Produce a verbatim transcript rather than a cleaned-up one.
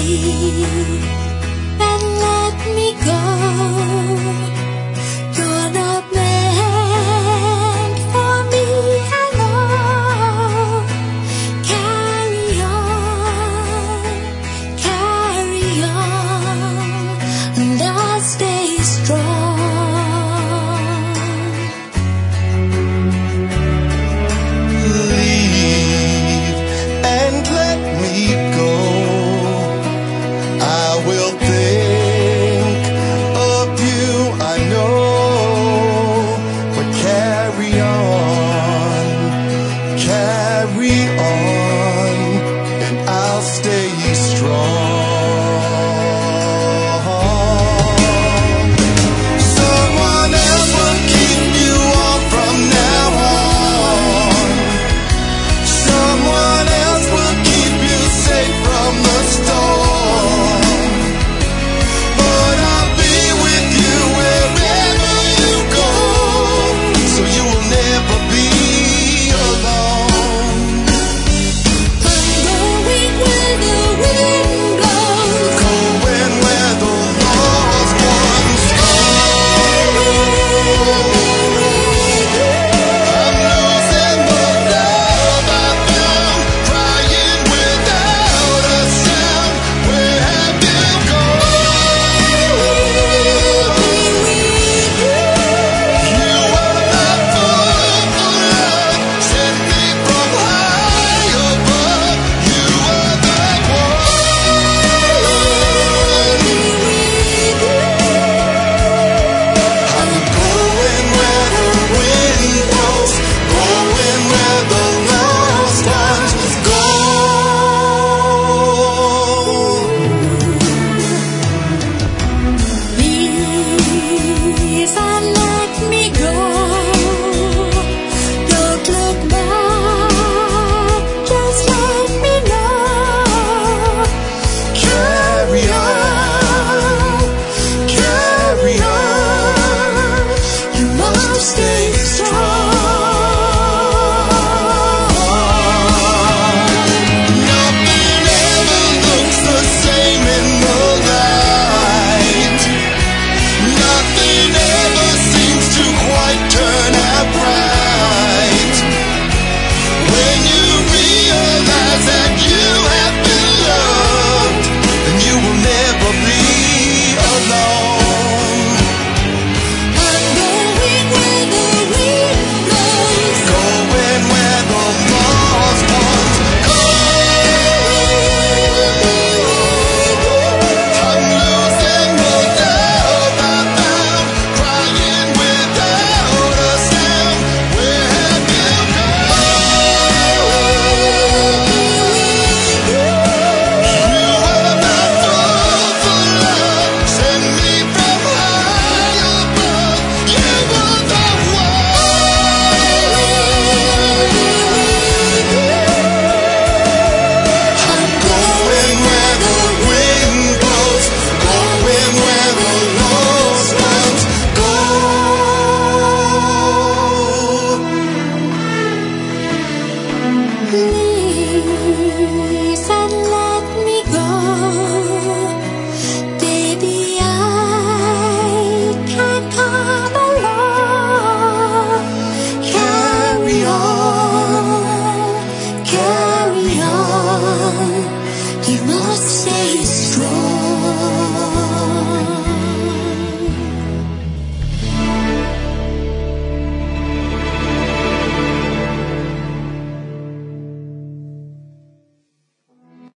and let me go. You're not meant for me, I know. Carry on, carry on, and I'll stay strong. Leave and let me go. I will think of you, I know, but carry on, carry on, and I'll stay strong. Someone else will keep you on from now on. Someone else will keep you safe from the storm. But I'll be with you wherever you go, so you will never be alone. I'm going where the wind blows. Going where the lost ones go. I'm losing the love I found, crying without a sound. Where have you gone? You were not full of love, sent me from high above. You were the one. I'm going where the wind blows, going where the lost ones go. Please and let me go. Don't look back, just let me know. Carry on, carry on. You must stay strong. Nothing ever looks the same in the light. Nothing ever seems to quite turn out right. When you realize that you have been loved, then you will never be alone. I'm going where the wind blows. Going where the lost ones go. I'm losing the love I found, crying without a sound. Where have you gone? You were not full for love, sent me from high above. You were the one. I'm going where the wind blows, going where the lost ones go. Please and let me go. Baby, I can't come alone. Carry on, carry on. You must stay strong.